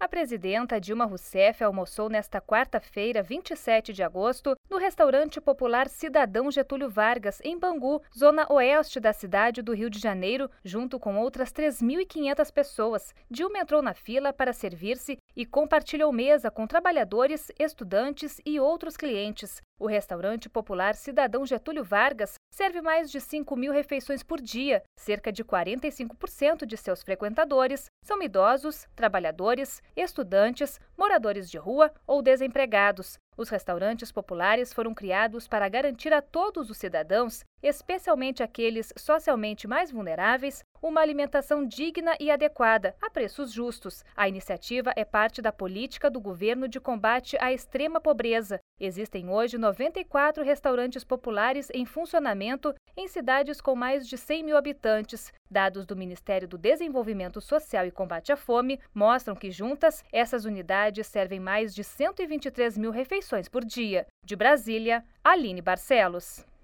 A presidenta Dilma Rousseff almoçou nesta quarta-feira, 27 de agosto, no restaurante popular Cidadão Getúlio Vargas, em Bangu, zona oeste da cidade do Rio de Janeiro, junto com outras 3.500 pessoas. Dilma entrou na fila para servir-se e compartilhou mesa com trabalhadores, estudantes e outros clientes. O restaurante popular Cidadão Getúlio Vargas serve mais de 5.000 refeições por dia. Cerca de 45% de seus frequentadores são idosos, trabalhadores, estudantes, moradores de rua ou desempregados. Os restaurantes populares foram criados para garantir a todos os cidadãos, especialmente aqueles socialmente mais vulneráveis, uma alimentação digna e adequada, a preços justos. A iniciativa é parte da política do governo de combate à extrema pobreza. Existem hoje 94 restaurantes populares em funcionamento em cidades com mais de 100.000 habitantes. Dados do Ministério do Desenvolvimento Social e Combate à Fome mostram que, juntas, essas unidades servem mais de 123.000 refeições por dia. De Brasília, Aline Barcelos.